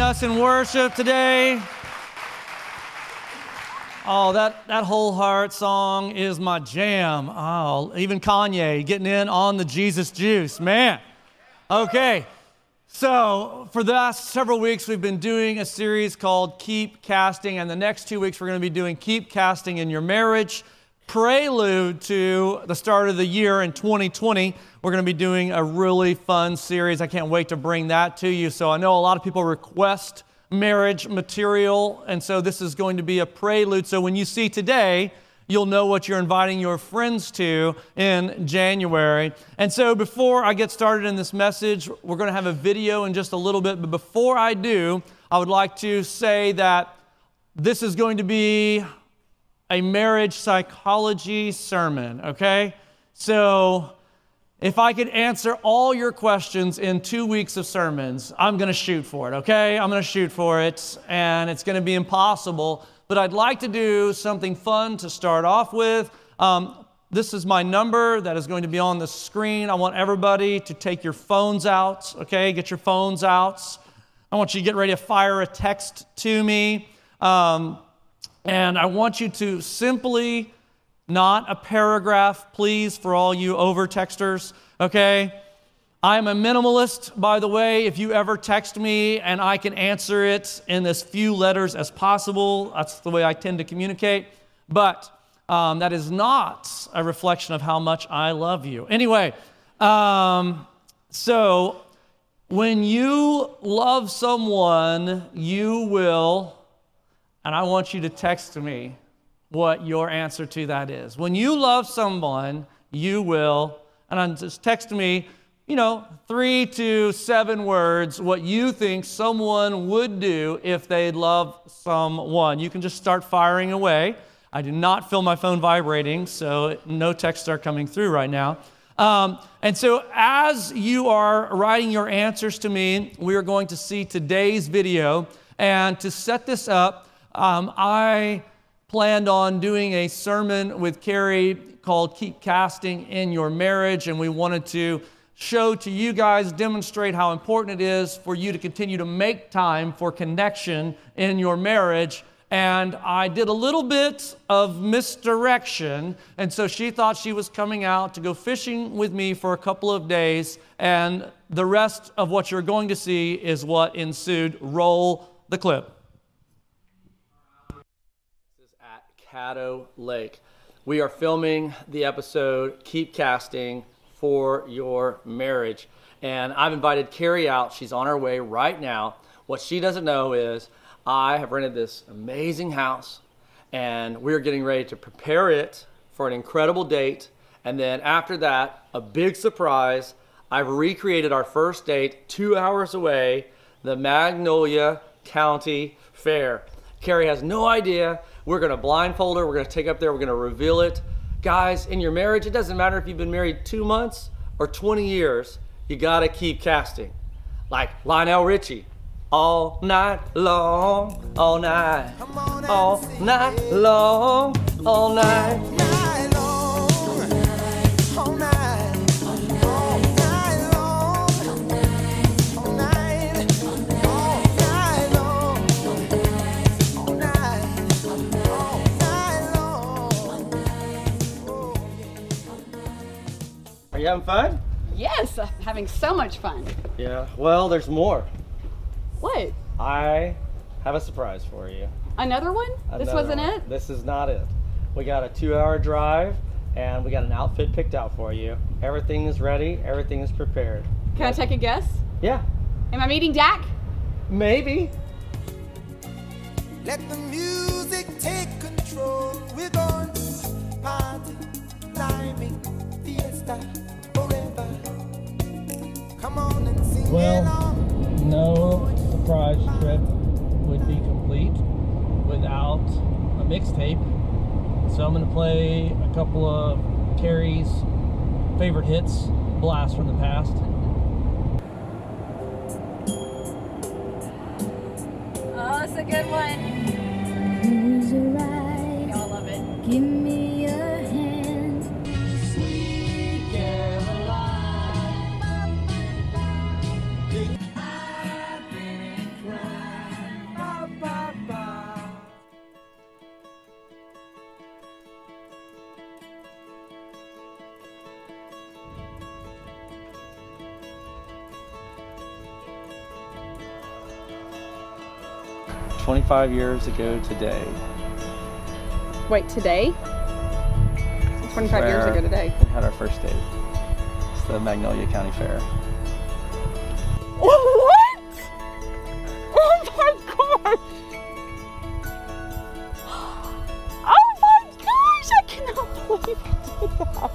us in worship today. Oh, that Whole Heart song is my jam. Oh, even Kanye getting in on the Jesus juice, man. Okay, so for the last several weeks, we've been doing a series called Keep Casting, and the next 2 weeks, we're going to be doing Keep Casting in Your Marriage, prelude to the start of the year in 2020. We're going to be doing a really fun series. I can't wait to bring that to you. So I know a lot of people request marriage material, and so this is going to be a prelude. So when you see today, you'll know what you're inviting your friends to in January. And so before I get started in this message, we're going to have a video in just a little bit. But before I do, I would like to say that this is going to be a marriage psychology sermon, okay? So if I could answer all your questions in 2 weeks of sermons, I'm going to shoot for it, okay? I'm going to shoot for it, and it's going to be impossible. But I'd like to do something fun to start off with. This is my number that is going to be on the screen. I want everybody to take your phones out, okay? Get your phones out. I want you to get ready to fire a text to me. And I want you to simply, not a paragraph, please, for all you over-texters, okay? I'm a minimalist, by the way. If you ever text me and I can answer it in as few letters as possible, that's the way I tend to communicate. But that is not a reflection of how much I love you. Anyway, so when you love someone, you will, and I want you to text me what your answer to that is. When you love someone, you will, and just text me, 3 to 7 words, what you think someone would do if they love someone. You can just start firing away. I do not feel my phone vibrating, so no texts are coming through right now. And so as you are writing your answers to me, we are going to see today's video. And to set this up, I planned on doing a sermon with Carrie called Keep Casting in Your Marriage, and we wanted to show to you guys, demonstrate how important it is for you to continue to make time for connection in your marriage. And I did a little bit of misdirection, and so she thought she was coming out to go fishing with me for a couple of days, and the rest of what you're going to see is what ensued. Roll the clip. This is at Caddo Lake. We are filming the episode Keep Casting for Your Marriage. And I've invited Carrie out. She's on her way right now. What she doesn't know is I have rented this amazing house, and we're getting ready to prepare it for an incredible date. And then after that, a big surprise. I've recreated our first date 2 hours away, the Magnolia County Fair. Carrie has no idea. We're going to blindfold her. We're going to take up there. We're going to reveal it. Guys, in your marriage, it doesn't matter if you've been married 2 months or 20 years, you gotta keep casting. Like Lionel Richie, all night long, all night, all night long, all night. Are you having fun? Yes, I'm having so much fun. Yeah, well, there's more. What? I have a surprise for you. Another one? This wasn't it? This is not it. We got a 2-hour drive, and we got an outfit picked out for you. Everything is ready. Everything is prepared. Can I take a guess? Yeah. Am I meeting Dak? Maybe. Let the music take control. We're going to party, climbing, fiesta, forever. Come on and sing along. No surprise trip would be complete without a mixtape. So I'm going to play a couple of Carrie's favorite hits, blasts from the past. Oh, it's a good one. Close your eyes. I love it. Give me your hand. Sweet Caroline, I've been crying. 25 years ago today. Wait, today? 25 years ago today. We had our first date. It's the Magnolia County Fair. What? Oh my gosh! Oh my gosh! I cannot believe you did that.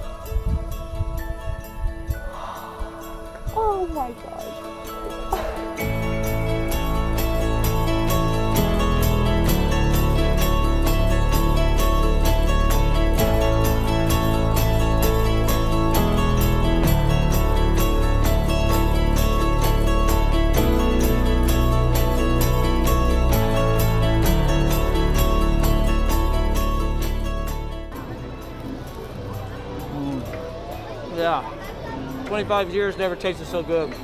Oh my gosh. Yeah, 25 years never tasted so good.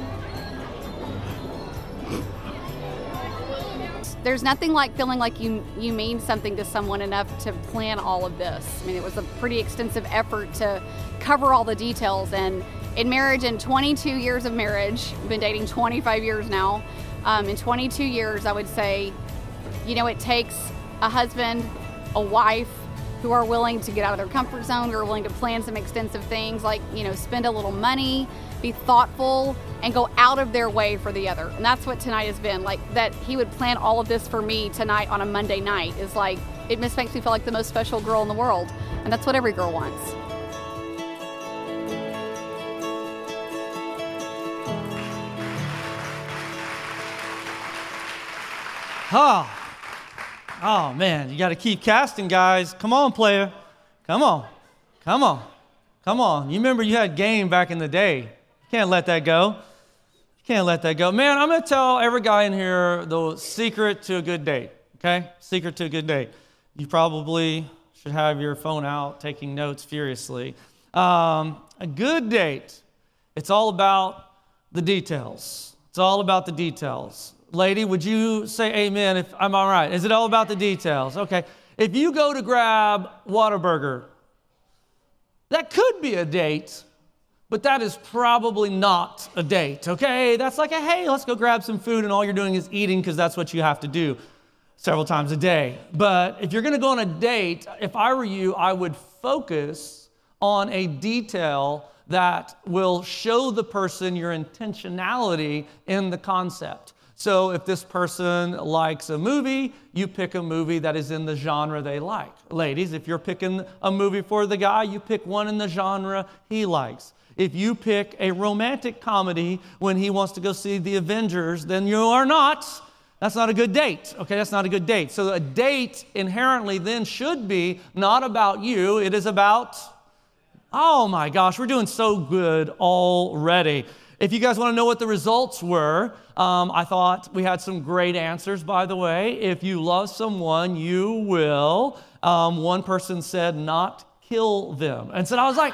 There's nothing like feeling like you mean something to someone enough to plan all of this. I mean, it was a pretty extensive effort to cover all the details. And in marriage, in 22 years of marriage, I've been dating 25 years now. In 22 years, I would say, you know, it takes a husband, a wife, who are willing to get out of their comfort zone, who are willing to plan some extensive things like, you know, spend a little money, be thoughtful, and go out of their way for the other. And that's what tonight has been. Like, that he would plan all of this for me tonight on a Monday night is like, it just makes me feel like the most special girl in the world. And that's what every girl wants. Oh man, you got to keep casting, guys. Come on, player. Come on. Come on. Come on. You remember you had game back in the day. You can't let that go. You can't let that go. Man, I'm going to tell every guy in here the secret to a good date, okay? Secret to a good date. You probably should have your phone out taking notes furiously. A good date, it's all about the details. It's all about the details. Lady, would you say amen if I'm all right? Is it all about the details? Okay. If you go to grab Whataburger, that could be a date, but that is probably not a date, okay? That's like a, hey, let's go grab some food, and all you're doing is eating because that's what you have to do several times a day. But if you're going to go on a date, if I were you, I would focus on a detail that will show the person your intentionality in the concept. So if this person likes a movie, you pick a movie that is in the genre they like. Ladies, if you're picking a movie for the guy, you pick one in the genre he likes. If you pick a romantic comedy when he wants to go see The Avengers, then you are not. That's not a good date, okay? That's not a good date. So a date inherently then should be not about you. It is about, oh my gosh, we're doing so good already. If you guys want to know what the results were, I thought we had some great answers, by the way. If you love someone, you will. One person said not kill them. And so I was like,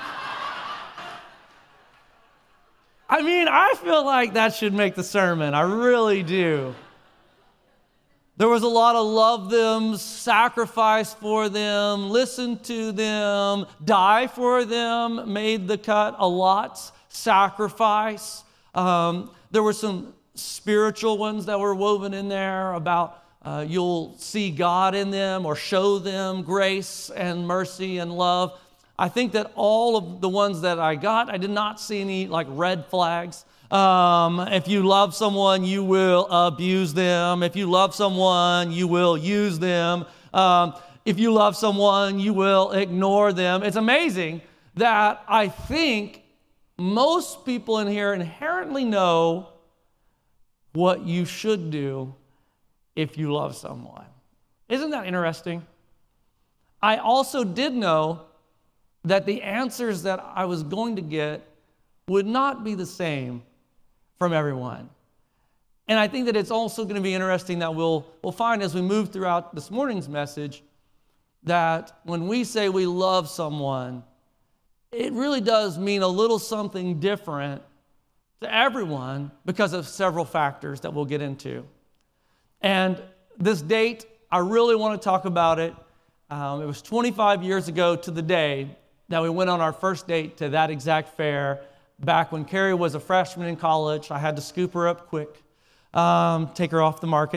I mean, I feel like that should make the sermon. I really do. There was a lot of love them, sacrifice for them, listen to them, die for them, made the cut a lot. Sacrifice. There were some spiritual ones that were woven in there about you'll see God in them or show them grace and mercy and love. I think that all of the ones that I got, I did not see any like red flags. If you love someone, you will abuse them. If you love someone, you will use them. If you love someone, you will ignore them. It's amazing that I think most people in here inherently know what you should do if you love someone. Isn't that interesting? I also did know that the answers that I was going to get would not be the same from everyone. And I think that it's also going to be interesting that we'll find as we move throughout this morning's message that when we say we love someone, it really does mean a little something different to everyone because of several factors that we'll get into. And this date, I really want to talk about it. It was 25 years ago to the day that we went on our first date to that exact fair. Back when Carrie was a freshman in college, I had to scoop her up quick, take her off the market.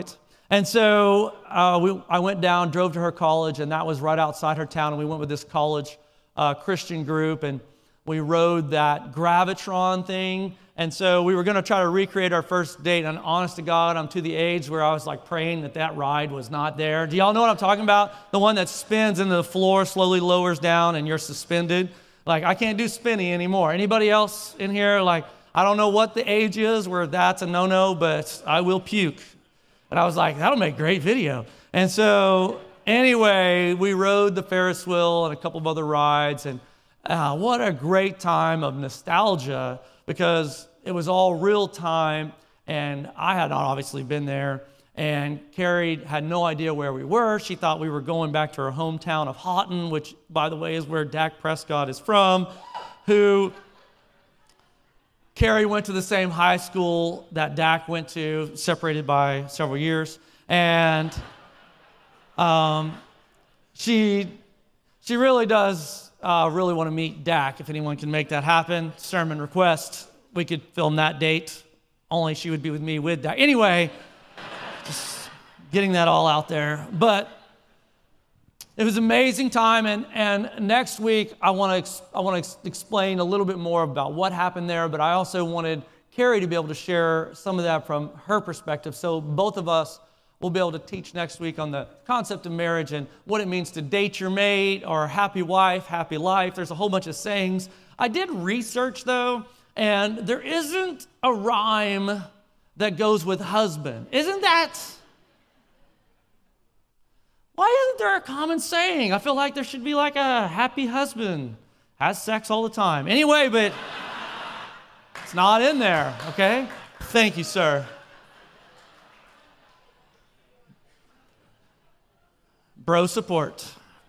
And so I went down, drove to her college, and that was right outside her town. And we went with this college Christian group, and we rode that Gravitron thing. And so we were going to try to recreate our first date. And honest to God, I'm to the age where I was like praying that ride was not there. Do y'all know what I'm talking about? The one that spins into the floor, slowly lowers down, and you're suspended. Like, I can't do spinny anymore. Anybody else in here? Like, I don't know what the age is where that's a no-no, but I will puke. And I was like, that'll make great video. And so anyway, we rode the Ferris wheel and a couple of other rides. And what a great time of nostalgia, because it was all real time. And I had not obviously been there. And Carrie had no idea where we were. She thought we were going back to her hometown of Houghton, which, by the way, is where Dak Prescott is from, who Carrie went to the same high school that Dak went to, separated by several years. And she really does really want to meet Dak. If anyone can make that happen, sermon request. We could film that date. Only she would be with me with Dak. Anyway, just getting that all out there. But it was an amazing time, and next week I want to explain a little bit more about what happened there, but I also wanted Carrie to be able to share some of that from her perspective, so both of us will be able to teach next week on the concept of marriage and what it means to date your mate, or happy wife, happy life. There's a whole bunch of sayings. I did research, though, and there isn't a rhyme that goes with husband. Isn't that... Why isn't there a common saying? I feel like there should be like a happy husband, has sex all the time. Anyway, but it's not in there, okay? Thank you, sir. Bro support.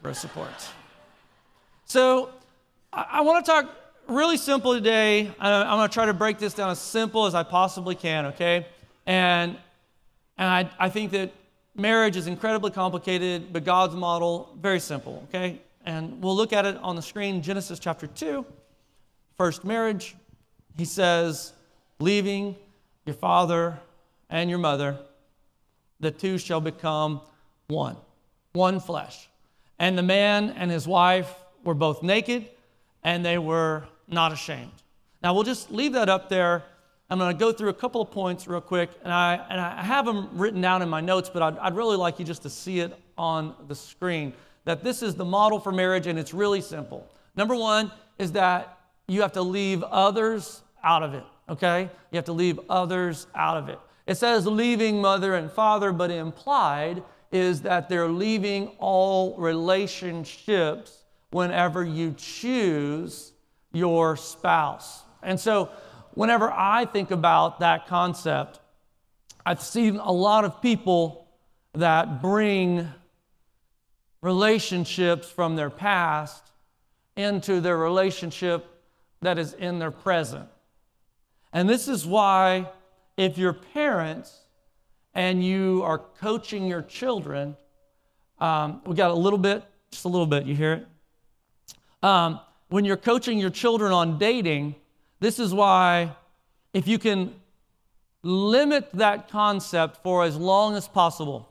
So I want to talk really simple today. I'm going to try to break this down as simple as I possibly can, okay? And I think that marriage is incredibly complicated, but God's model, very simple, okay? And we'll look at it on the screen. Genesis chapter 2, first marriage. He says, leaving your father and your mother, the two shall become one flesh. And the man and his wife were both naked, and they were not ashamed. Now, we'll just leave that up there. I'm going to go through a couple of points real quick, and I have them written down in my notes, but I'd really like you just to see it on the screen, that this is the model for marriage, and it's really simple. Number one is that you have to leave others out of it, okay? You have to leave others out of it. It says leaving mother and father, but implied is that they're leaving all relationships whenever you choose your spouse. And so whenever I think about that concept, I've seen a lot of people that bring relationships from their past into their relationship that is in their present. And this is why if you're parents and you are coaching your children, we got just a little bit, you hear it? When you're coaching your children on dating, this is why if you can limit that concept for as long as possible,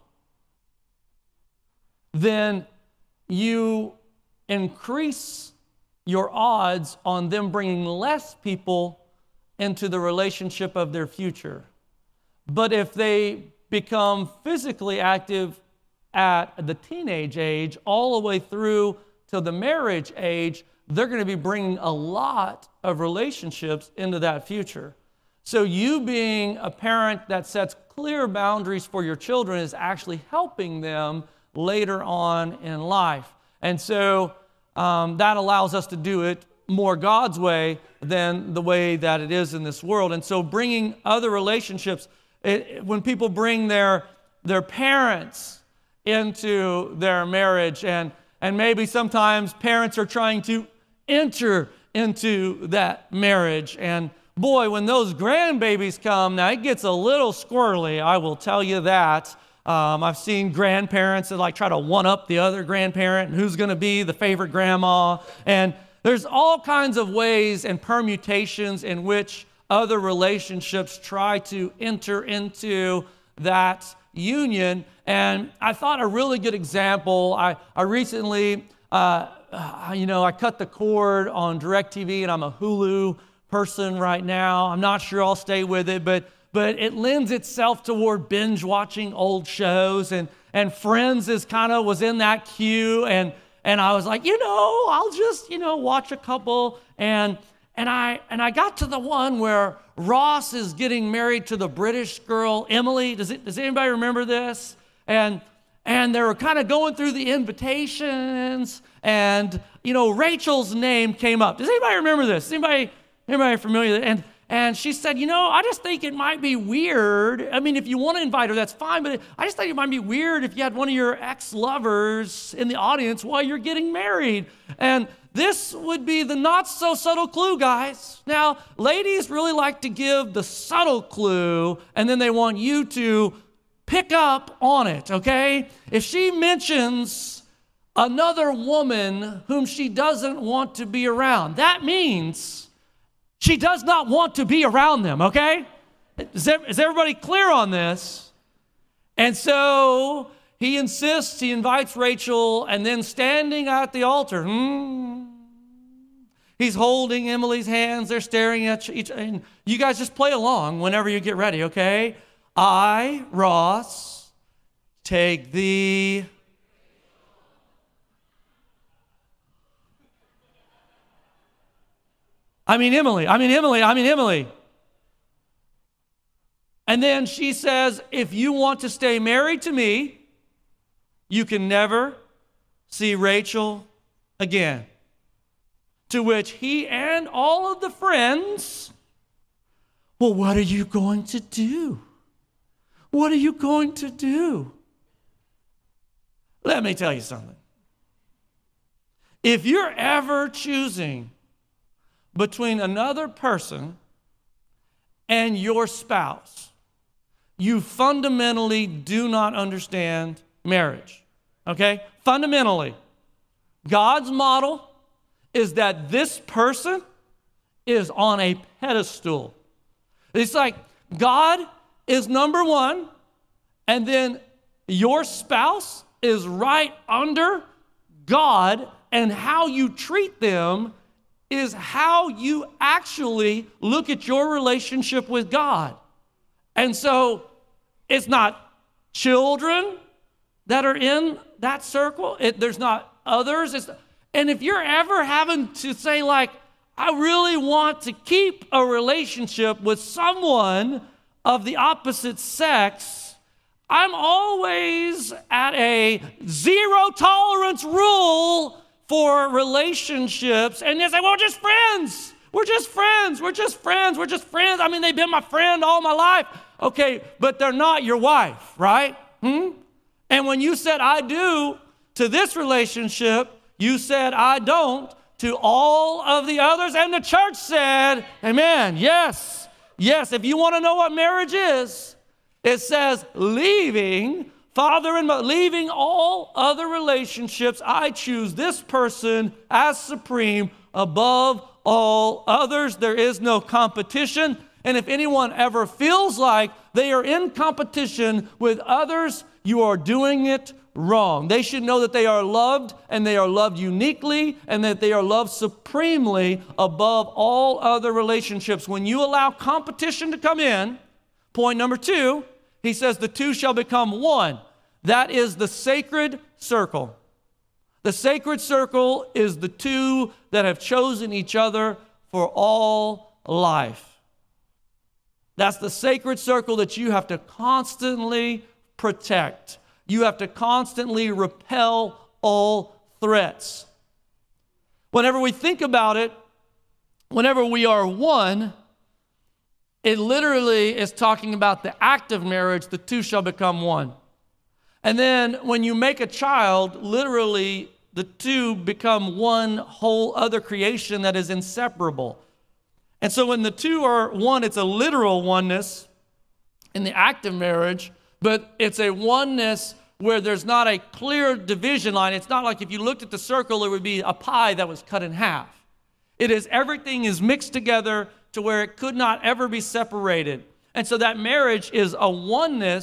then you increase your odds on them bringing less people into the relationship of their future. But if they become physically active at the teenage age all the way through to the marriage age, they're going to be bringing a lot of relationships into that future. So you being a parent that sets clear boundaries for your children is actually helping them later on in life. And so that allows us to do it more God's way than the way that it is in this world. And so bringing other relationships, when people bring their parents into their marriage, and maybe sometimes parents are trying to enter into that marriage, and boy, when those grandbabies come, now it gets a little squirrely, I will tell you that. I've seen grandparents that like try to one-up the other grandparent and who's going to be the favorite grandma. And there's all kinds of ways and permutations in which other relationships try to enter into that union. And I thought a really good example, I recently, I cut the cord on DirecTV, and I'm a Hulu person right now. I'm not sure I'll stay with it, but it lends itself toward binge watching old shows, and Friends was in that queue, and I was like, I'll just, watch a couple, and I got to the one where Ross is getting married to the British girl, Emily. Does anybody remember this? And they were kind of going through the invitations, and, Rachel's name came up. Does anybody remember this? Anybody familiar with it? And she said, I just think it might be weird. I mean, if you want to invite her, that's fine, but I just think it might be weird if you had one of your ex-lovers in the audience while you're getting married. And this would be the not-so-subtle clue, guys. Now, ladies really like to give the subtle clue, and then they want you to pick up on it, okay? If she mentions another woman whom she doesn't want to be around, that means she does not want to be around them, okay? Is everybody clear on this? And so he insists, he invites Rachel, and then standing at the altar, he's holding Emily's hands, they're staring at each other. And you guys just play along whenever you get ready, okay? I, Ross, take thee. Emily. And then she says, if you want to stay married to me, you can never see Rachel again. To which he and all of the friends, well, what are you going to do? What are you going to do? Let me tell you something. If you're ever choosing between another person and your spouse, you fundamentally do not understand marriage, okay? Fundamentally, God's model is that this person is on a pedestal. It's like God is number one, and then your spouse is right under God, and how you treat them is how you actually look at your relationship with God. And so it's not children that are in that circle. There's not others. And if you're ever having to say, like, I really want to keep a relationship with someone of the opposite sex, I'm always at a zero tolerance rule for relationships, and they say, well, we're just friends. We're just friends. We're just friends. We're just friends. I mean, they've been my friend all my life. Okay, but they're not your wife, right? And when you said I do to this relationship, you said I don't to all of the others, and the church said, amen, yes. Yes, if you want to know what marriage is, it says leaving father and mother, leaving all other relationships, I choose this person as supreme above all others. There is no competition. And if anyone ever feels like they are in competition with others, you are doing it wrong. They should know that they are loved, and they are loved uniquely, and that they are loved supremely above all other relationships. When you allow competition to come in, point number 2, he says the two shall become one. That is the sacred circle. The sacred circle is the two that have chosen each other for all life. That's the sacred circle that you have to constantly protect. You have to constantly repel all threats. Whenever we think about it, whenever we are one, it literally is talking about the act of marriage, the two shall become one. And then when you make a child, literally the two become one whole other creation that is inseparable. And so when the two are one, it's a literal oneness in the act of marriage, but it's a oneness where there's not a clear division line. It's not like if you looked at the circle, it would be a pie that was cut in half. It is, everything is mixed together to where it could not ever be separated. And so that marriage is a oneness,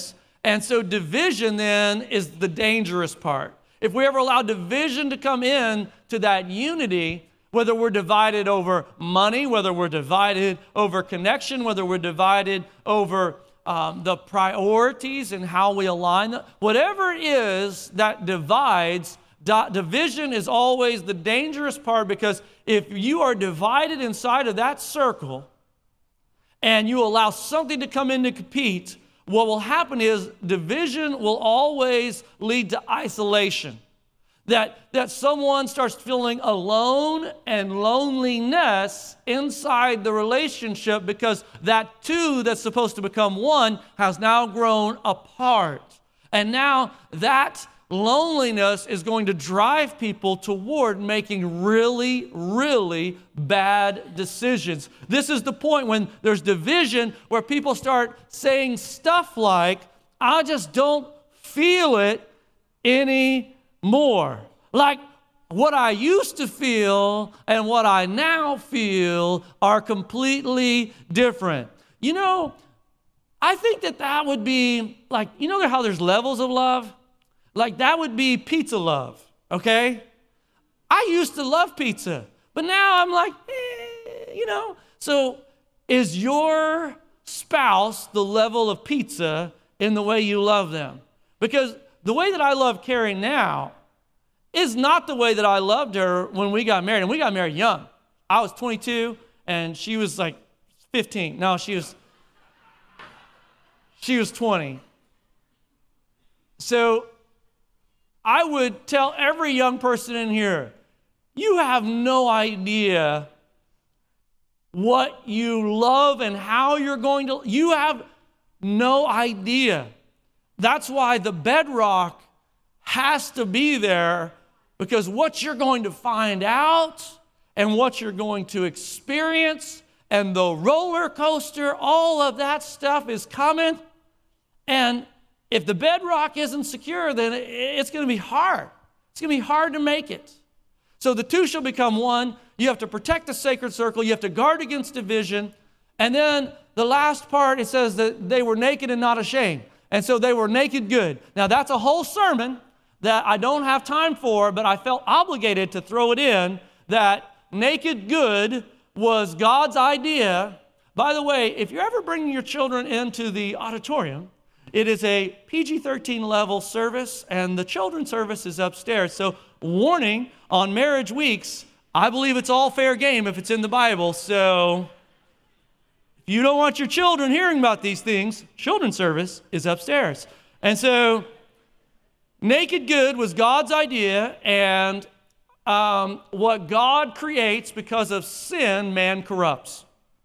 And so division then is the dangerous part. If we ever allow division to come in to that unity, whether we're divided over money, whether we're divided over connection, whether we're divided over the priorities and how we align them, whatever it is that divides, division is always the dangerous part, because if you are divided inside of that circle and you allow something to come in to compete, what will happen is division will always lead to isolation. That someone starts feeling alone and loneliness inside the relationship, because that two that's supposed to become one has now grown apart. And now that loneliness is going to drive people toward making really, really bad decisions. This is the point when there's division, where people start saying stuff like, I just don't feel it anymore. Like, what I used to feel and what I now feel are completely different. You know, I think that would be like, you know how there's levels of love? Like, that would be pizza love, okay? I used to love pizza, but now I'm like, you know. So is your spouse the level of pizza in the way you love them? Because the way that I love Carrie now is not the way that I loved her when we got married. And we got married young. I was 22 and she was like 15. No, she was 20. So I would tell every young person in here, you have no idea what you love and how you're going to, you have no idea. That's why the bedrock has to be there, because what you're going to find out and what you're going to experience and the roller coaster, all of that stuff is coming. And if the bedrock isn't secure, then it's going to be hard. It's going to be hard to make it. So the two shall become one. You have to protect the sacred circle. You have to guard against division. And then the last part, it says that they were naked and not ashamed. And so they were naked good. Now that's a whole sermon that I don't have time for, but I felt obligated to throw it in, that naked good was God's idea. By the way, if you're ever bringing your children into the auditorium, it is a PG-13 level service, and the children's service is upstairs. So warning, on marriage weeks, I believe it's all fair game if it's in the Bible. So if you don't want your children hearing about these things, children's service is upstairs. And so naked good was God's idea, and what God creates because of sin, man corrupts.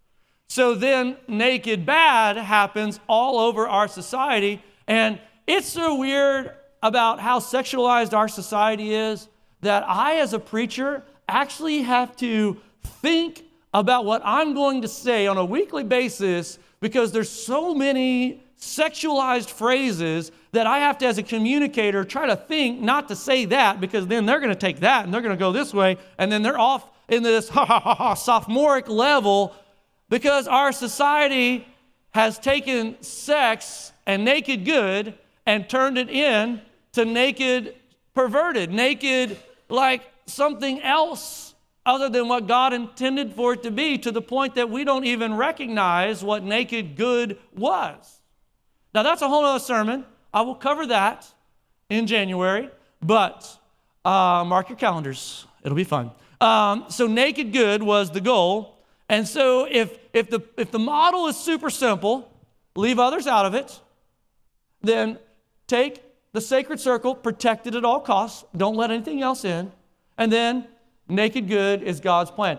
So then naked bad happens all over our society, and it's so weird about how sexualized our society is that I, as a preacher, actually have to think about what I'm going to say on a weekly basis, because there's so many sexualized phrases that I have to, as a communicator, try to think not to say that, because then they're going to take that and they're going to go this way, and then they're off in this sophomoric level, because our society has taken sex and naked good and turned it in to naked perverted, naked like something else other than what God intended for it to be, to the point that we don't even recognize what naked good was. Now that's a whole other sermon. I will cover that in January, but mark your calendars. It'll be fun. So naked good was the goal. And so if the model is super simple, leave others out of it, then take the sacred circle, protect it at all costs, don't let anything else in, and then naked good is God's plan.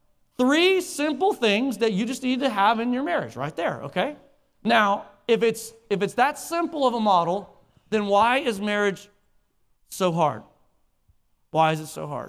3 simple things that you just need to have in your marriage right there, okay? Now, if it's that simple of a model, then why is marriage so hard? Why is it so hard?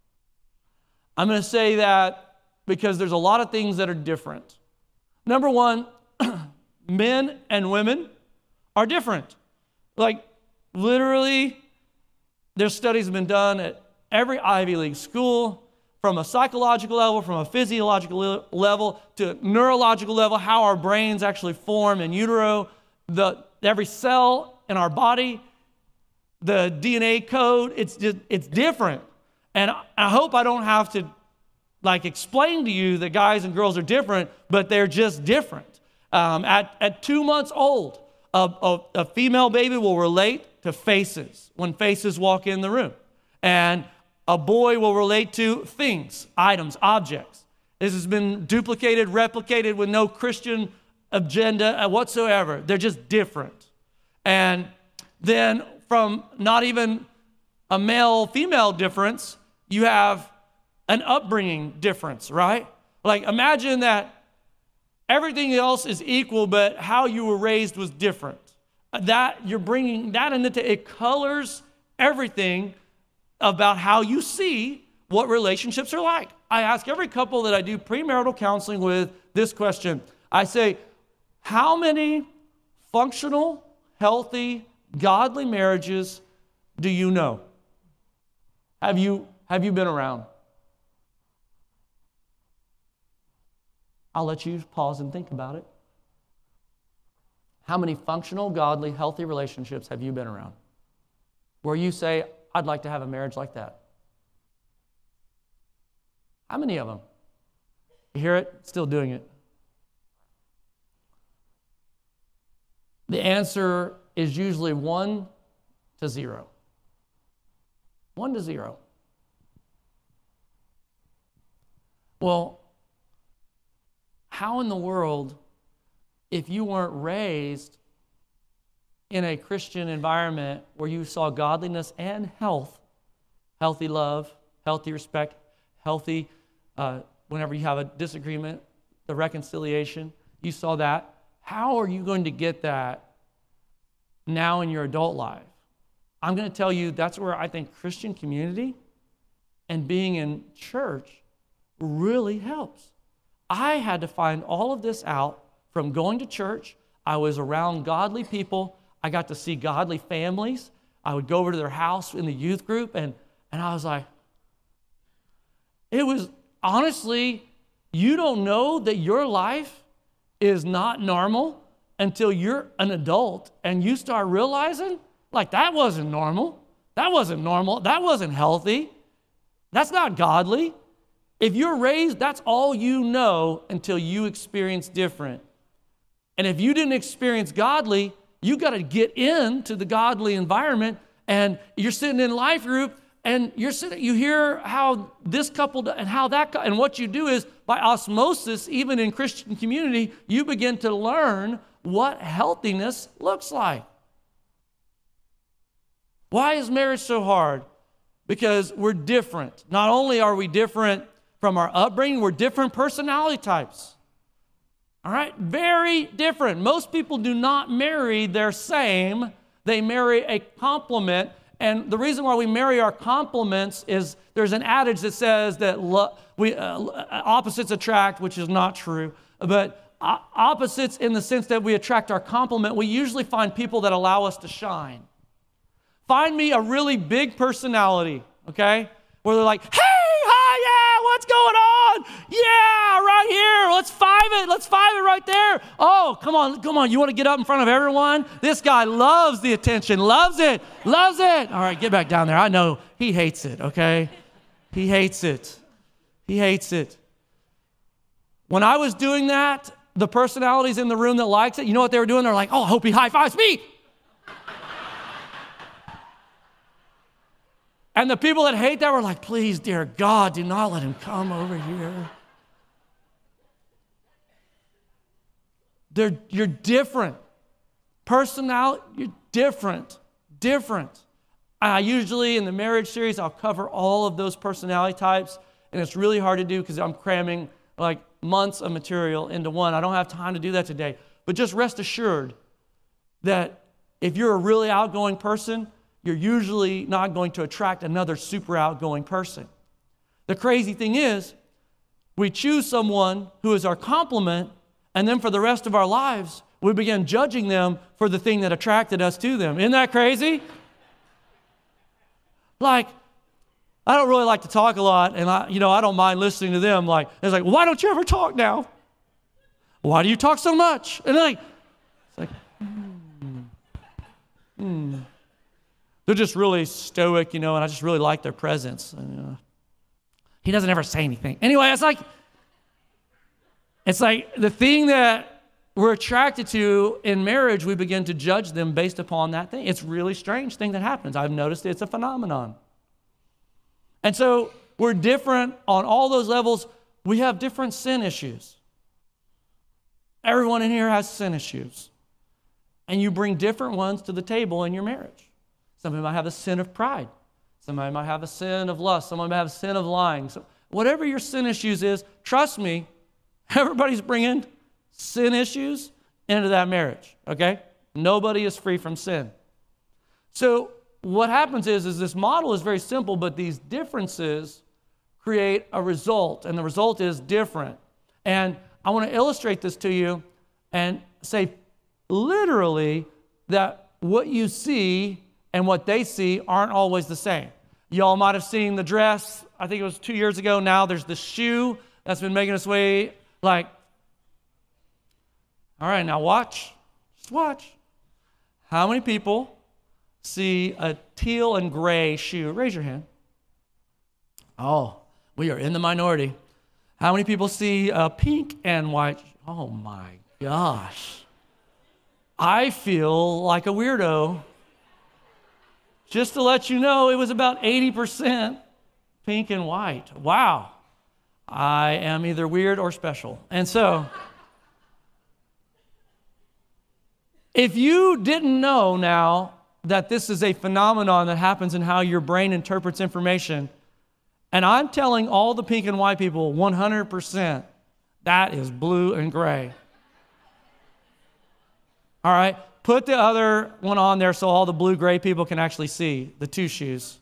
I'm going to say that because there's a lot of things that are different. Number one, men and women are different. Like, literally, there's studies have been done at every Ivy League school, from a psychological level, from a physiological level, to neurological level, how our brains actually form in utero. The every cell in our body, the DNA code, it's different. And I hope I don't have to like explain to you that guys and girls are different, but they're just different. At 2 months old, a female baby will relate to faces when faces walk in the room. And a boy will relate to things, items, objects. This has been duplicated, replicated with no Christian agenda whatsoever. They're just different. And then from not even a male-female difference, you have an upbringing difference, right? Like imagine that everything else is equal, but how you were raised was different. That you're bringing that into it colors everything about how you see what relationships are like. I ask every couple that I do premarital counseling with this question. I say, how many functional, healthy, godly marriages do you know? Have you been around? I'll let you pause and think about it. How many functional, godly, healthy relationships have you been around where you say, I'd like to have a marriage like that? How many of them? You hear it? Still doing it. The answer is usually 1 to 0. 1 to 0. Well, how in the world, if you weren't raised in a Christian environment where you saw godliness and health, healthy love, healthy respect, healthy, whenever you have a disagreement, the reconciliation, you saw that, how are you going to get that now in your adult life? I'm going to tell you that's where I think Christian community and being in church really helps. I had to find all of this out from going to church. I was around godly people. I got to see godly families. I would go over to their house in the youth group, and I was like, it was honestly, you don't know that your life is not normal until you're an adult and you start realizing, like, that wasn't normal. That wasn't normal. That wasn't healthy. That's not godly. If you're raised, that's all you know until you experience different. And if you didn't experience godly, you got to get into the godly environment, and you're sitting in life group, and you hear how this couple and how that, and what you do is by osmosis, even in Christian community, you begin to learn what healthiness looks like. Why is marriage so hard? Because we're different. Not only are we different from our upbringing, we're different personality types. All right? Very different. Most people do not marry their same. They marry a complement. And the reason why we marry our complements is there's an adage that says that opposites attract, which is not true. But opposites in the sense that we attract our complement, we usually find people that allow us to shine. Find me a really big personality, okay? Where they're like, hey, hi, yeah, what's going on? Yeah, right here. Let's five it right there. Oh, come on. You want to get up in front of everyone? This guy loves the attention, loves it. All right, get back down there. I know he hates it, okay? He hates it. When I was doing that, the personalities in the room that likes it, you know what they were doing? They're like, oh, I hope he high-fives me. And the people that hate that were like, please, dear God, do not let him come over here. You're different. Personality, you're different. I usually, in the marriage series, I'll cover all of those personality types, and it's really hard to do because I'm cramming like months of material into one. I don't have time to do that today. But just rest assured that if you're a really outgoing person, you're usually not going to attract another super outgoing person. The crazy thing is, we choose someone who is our complement, and then for the rest of our lives, we begin judging them for the thing that attracted us to them. Isn't that crazy? Like, I don't really like to talk a lot, and I don't mind listening to them. Like, it's like, why don't you ever talk now? Why do you talk so much? And it's like, They're just really stoic, and I just really like their presence. And, he doesn't ever say anything. Anyway, it's like the thing that we're attracted to in marriage, we begin to judge them based upon that thing. It's a really strange thing that happens. I've noticed it's a phenomenon. And so we're different on all those levels. We have different sin issues. Everyone in here has sin issues. And you bring different ones to the table in your marriage. Somebody might have a sin of pride. Somebody might have a sin of lust. Somebody might have a sin of lying. So whatever your sin issues is, trust me, everybody's bringing sin issues into that marriage, okay? Nobody is free from sin. So what happens is this model is very simple, but these differences create a result, and the result is different. And I want to illustrate this to you and say literally that what you see and what they see aren't always the same. Y'all might have seen the dress, I think it was 2 years ago. Now there's the shoe that's been making its way, all right, now watch. Just watch. How many people see a teal and gray shoe? Raise your hand. Oh, we are in the minority. How many people see a pink and white? Oh my gosh. I feel like a weirdo. Just to let you know, it was about 80% pink and white. Wow. I am either weird or special. And so, if you didn't know now that this is a phenomenon that happens in how your brain interprets information, and I'm telling all the pink and white people 100%, that is blue and gray. All right? Put the other one on there so all the blue-gray people can actually see the two shoes.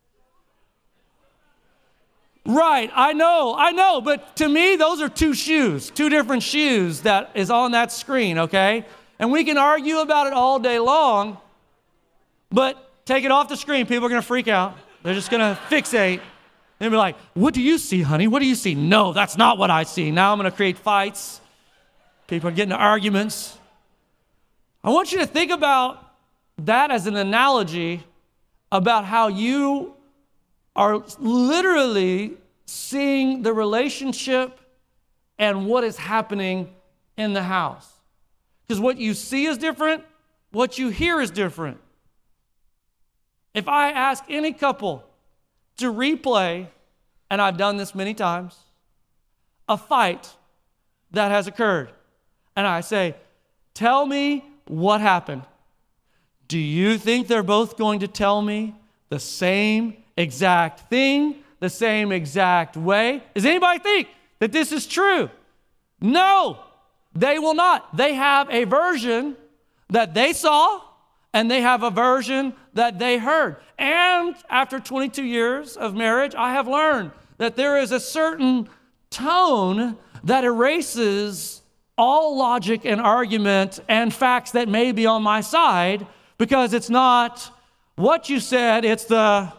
Right, I know, but to me, those are two shoes, two different shoes that is on that screen, okay? And we can argue about it all day long, but take it off the screen, people are going to freak out. They're just going to fixate. They'll be like, what do you see, honey? What do you see? No, that's not what I see. Now I'm going to create fights. People are getting into arguments. I want you to think about that as an analogy about how you are literally seeing the relationship and what is happening in the house. Because what you see is different, what you hear is different. If I ask any couple to replay, and I've done this many times, a fight that has occurred, and I say, tell me what happened. Do you think they're both going to tell me the same exact thing, the same exact way? Does anybody think that this is true? No, they will not. They have a version that they saw, and they have a version that they heard. And after 22 years of marriage, I have learned that there is a certain tone that erases all logic and argument and facts that may be on my side, because it's not what you said, it's the,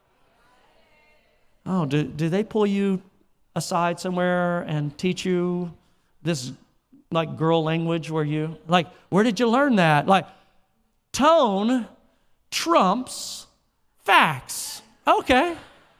oh, do they pull you aside somewhere and teach you this like girl language where you, like, where did you learn that? Like, tone trumps facts. Okay,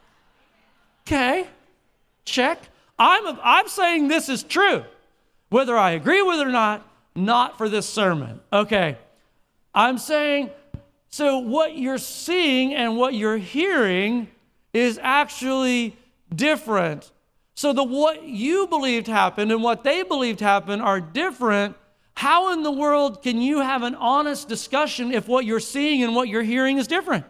check. I'm saying this is true. Whether I agree with it or not for this sermon. Okay, I'm saying, so what you're seeing and what you're hearing is actually different. So what you believed happened and what they believed happened are different. How in the world can you have an honest discussion if what you're seeing and what you're hearing is different?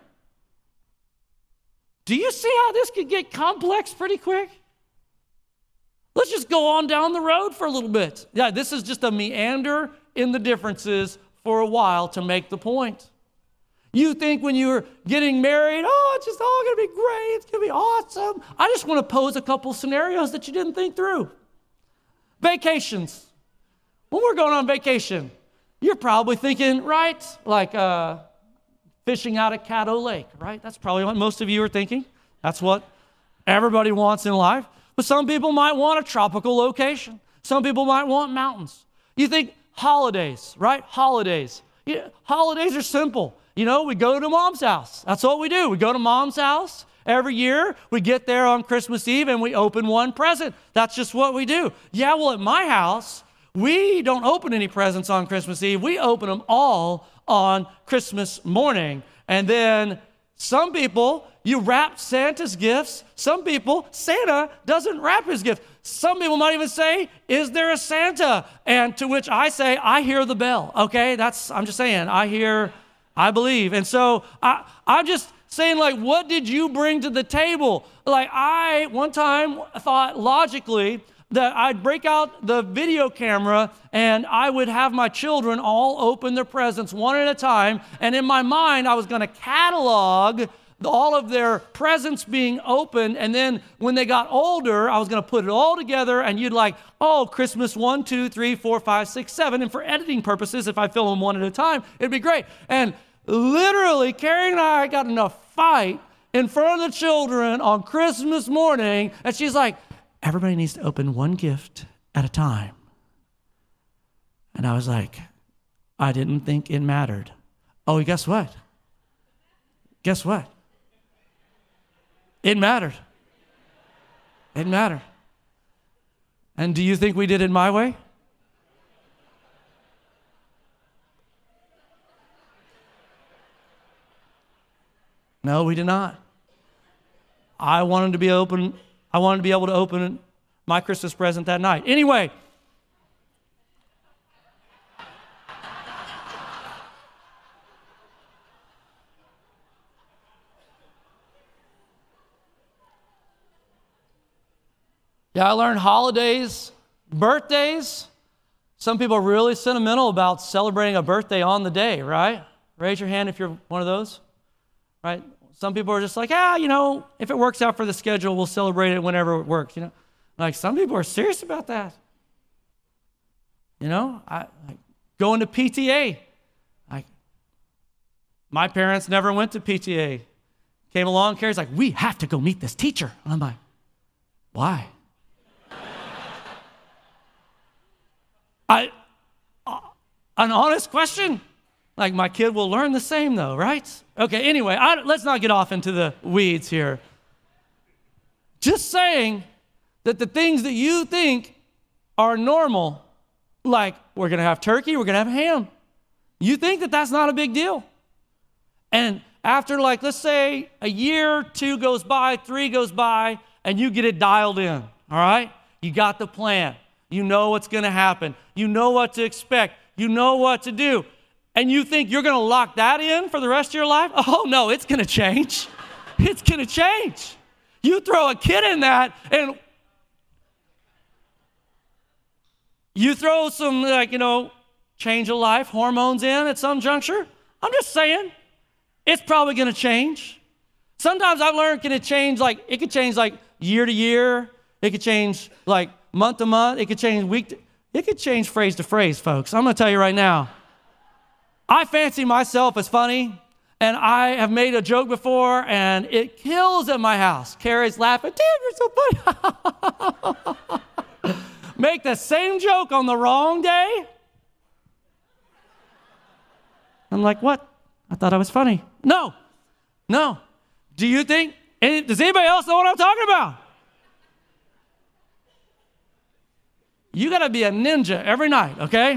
Do you see how this could get complex pretty quick? Let's just go on down the road for a little bit. Yeah, this is just a meander in the differences for a while to make the point. You think when you're getting married, oh, it's just all going to be great. It's going to be awesome. I just want to pose a couple scenarios that you didn't think through. Vacations. When we're going on vacation, you're probably thinking, right, like fishing out at Caddo Lake, right? That's probably what most of you are thinking. That's what everybody wants in life. But some people might want a tropical location. Some people might want mountains. You think holidays, right? Holidays. Yeah, holidays are simple. we go to mom's house. That's what we do. We go to mom's house every year. We get there on Christmas Eve and we open one present. That's just what we do. Yeah, well, at my house, we don't open any presents on Christmas Eve. We open them all on Christmas morning. And then some people, you wrap Santa's gifts. Some people, Santa doesn't wrap his gifts. Some people might even say, is there a Santa? And to which I say, I hear the bell, okay? I'm just saying, I believe. And so I'm just saying, like, what did you bring to the table? Like, I, one time, thought logically that I'd break out the video camera and I would have my children all open their presents one at a time. And in my mind, I was going to catalog all of their presents being opened, and then when they got older, I was going to put it all together, and you'd like, oh, Christmas 1, 2, 3, 4, 5, 6, 7, and for editing purposes, if I film them one at a time, it'd be great. And literally, Carrie and I got in a fight in front of the children on Christmas morning, and she's like, everybody needs to open one gift at a time. And I was like, I didn't think it mattered. Oh, guess what? Guess what? It mattered. It mattered. And do you think we did it my way? No, we did not. I wanted to be able to open my Christmas present that night. Anyway, yeah, I learned holidays, birthdays. Some people are really sentimental about celebrating a birthday on the day, right? Raise your hand if you're one of those, right? Some people are just like, if it works out for the schedule, we'll celebrate it whenever it works, Like, some people are serious about that. Going to PTA. My parents never went to PTA. Came along, Carrie's like, we have to go meet this teacher. And I'm like, why? An honest question. Like, my kid will learn the same though, right? Okay, anyway, let's not get off into the weeds here. Just saying that the things that you think are normal, like we're going to have turkey, we're going to have ham, you think that that's not a big deal. And after, like, let's say a year, 2 goes by, 3 goes by, and you get it dialed in, all right? You got the plan. You know what's going to happen. You know what to expect. You know what to do. And you think you're going to lock that in for the rest of your life? Oh, no, it's going to change. It's going to change. You throw a kid in that, and you throw some, change of life hormones in at some juncture. I'm just saying, it's probably going to change. Sometimes I've learned, it could change like year to year. It could change like month to month. It could change it could change phrase to phrase, folks. I'm going to tell you right now. I fancy myself as funny, and I have made a joke before, and it kills at my house. Carrie's laughing, damn, you're so funny. Make the same joke on the wrong day. I'm like, what? I thought I was funny. No. Do you think, does anybody else know what I'm talking about? You got to be a ninja every night, okay?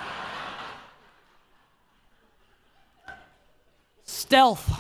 Stealth.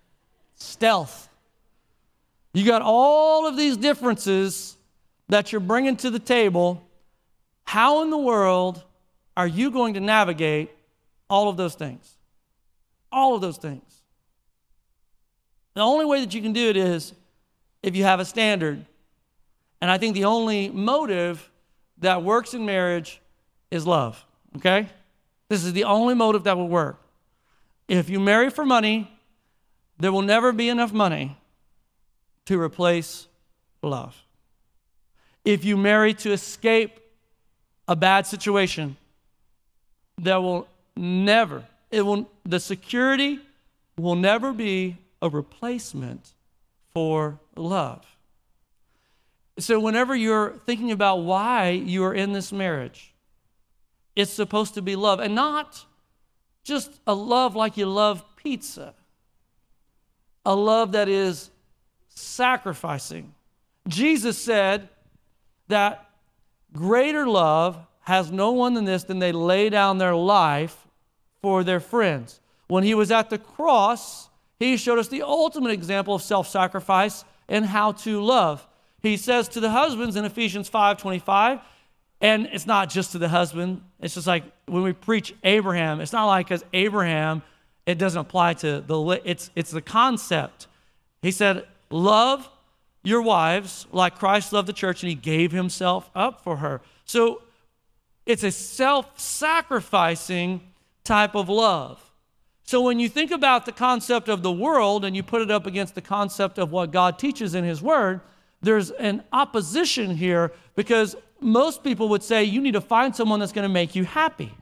You got all of these differences that you're bringing to the table. How in the world are you going to navigate all of those things? All of those things. The only way that you can do it is if you have a standard. And I think the only motive that works in marriage is love, okay? This is the only motive that will work. If you marry for money, there will never be enough money to replace love. If you marry to escape a bad situation, the security will never be a replacement for love. So whenever you're thinking about why you are in this marriage, it's supposed to be love, and not just a love like you love pizza, a love that is sacrificing. Jesus said that greater love has no one than this, than they lay down their life for their friends. When he was at the cross, he showed us the ultimate example of self-sacrifice and how to love. He says to the husbands in Ephesians 5:25, and it's not just to the husband. It's just like when we preach Abraham, it's not like as Abraham, it doesn't apply to it's the concept. He said, love your wives like Christ loved the church and he gave himself up for her. So it's a self-sacrificing type of love. So when you think about the concept of the world and you put it up against the concept of what God teaches in his word, there's an opposition here, because most people would say you need to find someone that's going to make you happy.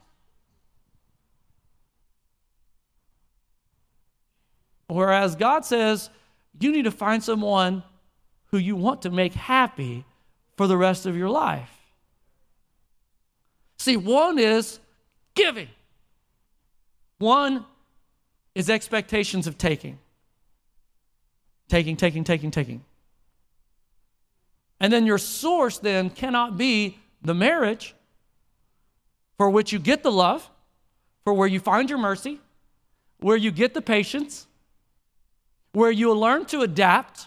Whereas God says you need to find someone who you want to make happy for the rest of your life. See, one is giving. One is expectations of taking. Taking. And then your source then cannot be the marriage for which you get the love, for where you find your mercy, where you get the patience, where you learn to adapt.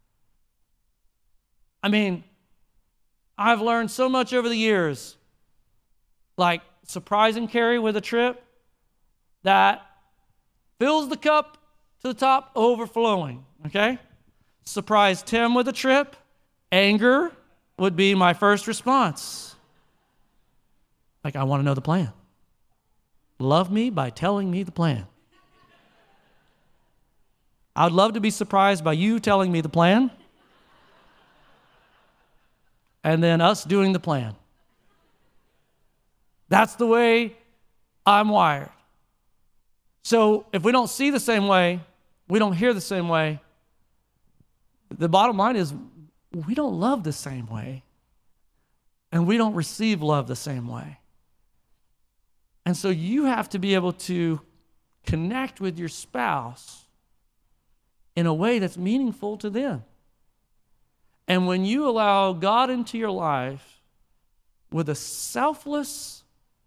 I mean, I've learned so much over the years, like surprising Carrie with a trip that fills the cup to the top, overflowing, okay? Surprise Tim with a trip, anger would be my first response. Like, I want to know the plan. Love me by telling me the plan. I would love to be surprised by you telling me the plan and then us doing the plan. That's the way I'm wired. So if we don't see the same way, we don't hear the same way, the bottom line is we don't love the same way, and we don't receive love the same way. And so you have to be able to connect with your spouse in a way that's meaningful to them. And when you allow God into your life with a selfless,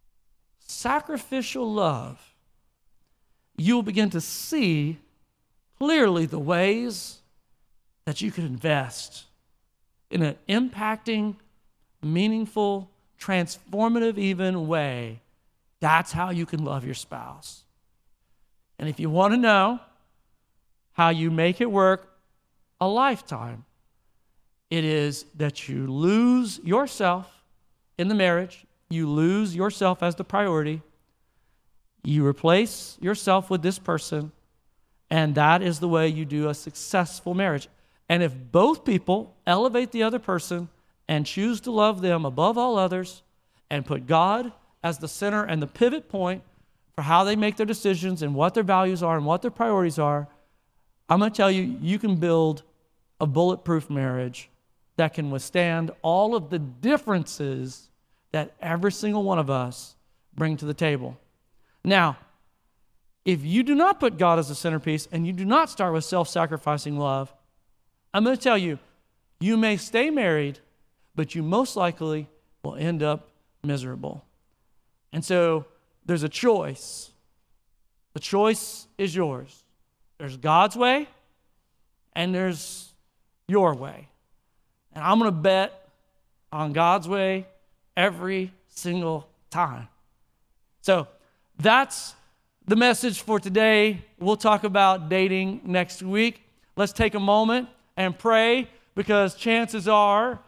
sacrificial love, you'll begin to see clearly the ways that you can invest in an impacting, meaningful, transformative even way. That's how you can love your spouse. And if you want to know how you make it work a lifetime, it is that you lose yourself in the marriage, you lose yourself as the priority, you replace yourself with this person, and that is the way you do a successful marriage. And if both people elevate the other person and choose to love them above all others and put God as the center and the pivot point for how they make their decisions and what their values are and what their priorities are, I'm going to tell you, you can build a bulletproof marriage that can withstand all of the differences that every single one of us bring to the table. Now, if you do not put God as the centerpiece and you do not start with self-sacrificing love, I'm going to tell you, you may stay married, but you most likely will end up miserable. And so there's a choice. The choice is yours. There's God's way and there's your way. And I'm going to bet on God's way every single time. So that's the message for today. We'll talk about dating next week. Let's take a moment and pray, because chances are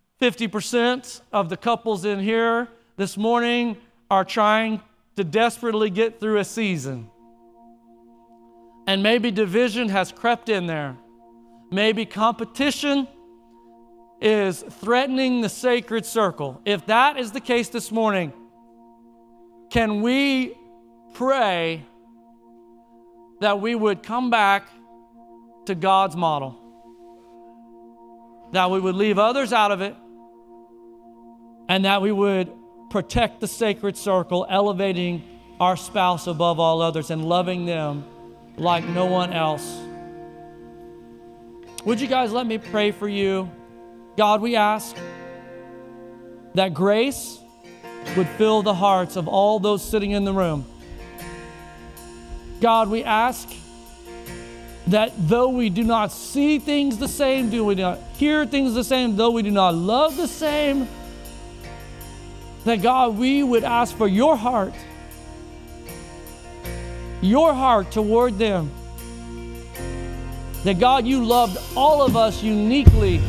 50% of the couples in here this morning are trying to desperately get through a season. And maybe division has crept in there. Maybe competition is threatening the sacred circle. If that is the case this morning, can we pray that we would come back to God's model? That we would leave others out of it, and that we would protect the sacred circle, elevating our spouse above all others and loving them like no one else. Would you guys let me pray for you? God, we ask that grace would fill the hearts of all those sitting in the room. God, we ask that though we do not see things the same, do we not hear things the same, though we do not love the same, that God, we would ask for your heart toward them. That God, you loved all of us uniquely.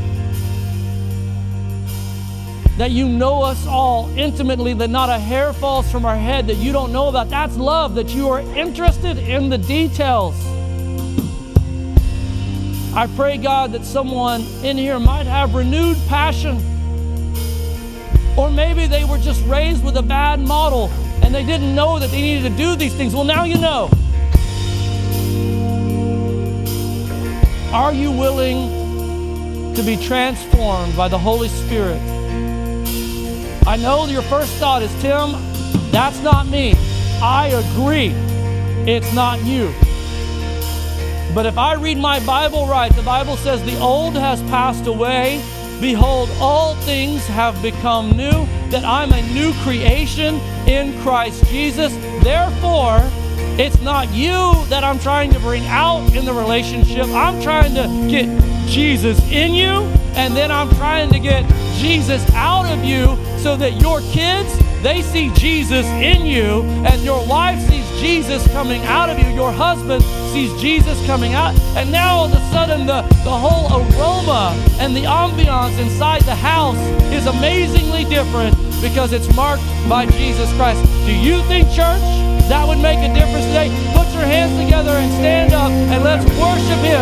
That you know us all intimately, that not a hair falls from our head that you don't know about. That's love, that you are interested in the details. I pray, God, that someone in here might have renewed passion. Or maybe they were just raised with a bad model and they didn't know that they needed to do these things. Well, now you know. Are you willing to be transformed by the Holy Spirit? I know your first thought is, Tim, that's not me. I agree. It's not you. But if I read my Bible right, the Bible says the old has passed away. Behold, all things have become new, that I'm a new creation in Christ Jesus. Therefore, it's not you that I'm trying to bring out in the relationship. I'm trying to get Jesus in you, and then I'm trying to get Jesus out of you so that your kids, they see Jesus in you, and your wife sees Jesus coming out of you. Your husband sees Jesus coming out. And now all of a sudden the whole aroma and the ambiance inside the house is amazingly different because it's marked by Jesus Christ. Do you think, church, that would make a difference today? Put your hands together and stand up and let's worship Him.